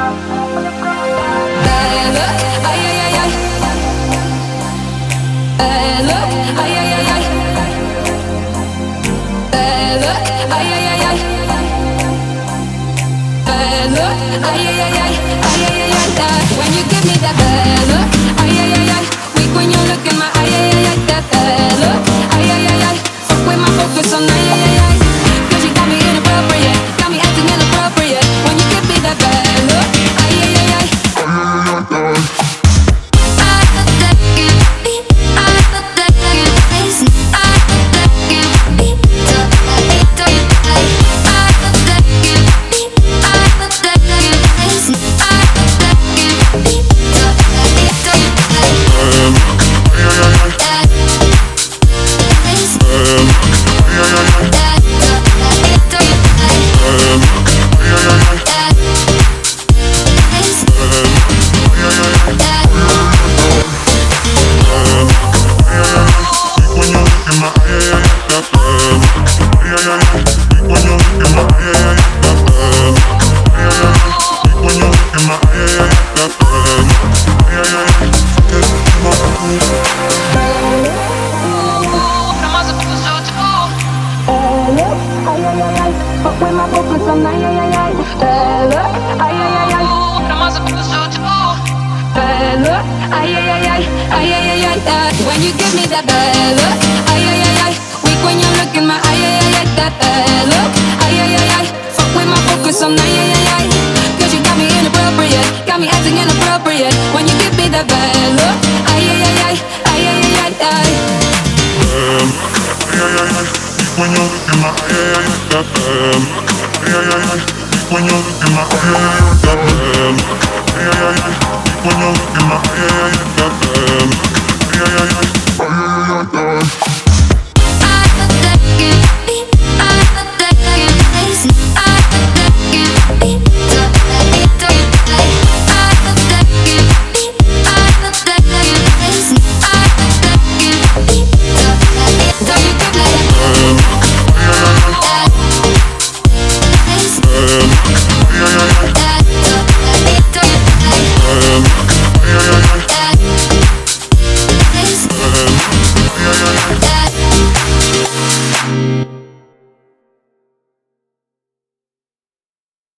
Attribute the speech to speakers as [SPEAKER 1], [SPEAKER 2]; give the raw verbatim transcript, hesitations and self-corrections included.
[SPEAKER 1] Bad luck, ay ay ay ay. Bad luck, ay ay ay ay. Bad luck, ay ay ay ay. Bad luck, ay ay ay ay. Ay ay ay ay. When you give me that bad look, ay ay ay ay. Weak when you look in my ay ay ay ay. That bad look, ay ay ay ay. Fuck with my focus on ay ay ay ay. 'Cause you got me inappropriate, got me acting inappropriate. When you give me that bad look, ay ay ay ay. When you give me that bad look, ay ay ay ay. Weak when you look in my ay ay ay ay. That bad look, ay ay ay ay. Fuck with my focus on ay ay ay ay. 'Cause you got me inappropriate, got me acting inappropriate. When you give me that bad look, ay ay ay ay. Ay ay ay ay ay.
[SPEAKER 2] Ay ay ay ay. When you look in my ay ay ay. That bad look, ay ay ay ay. When you look in my ay ay ay. That bad look, ay ay ay ay. When you look in my ay ay ay. That bad look, ay ay ay ay.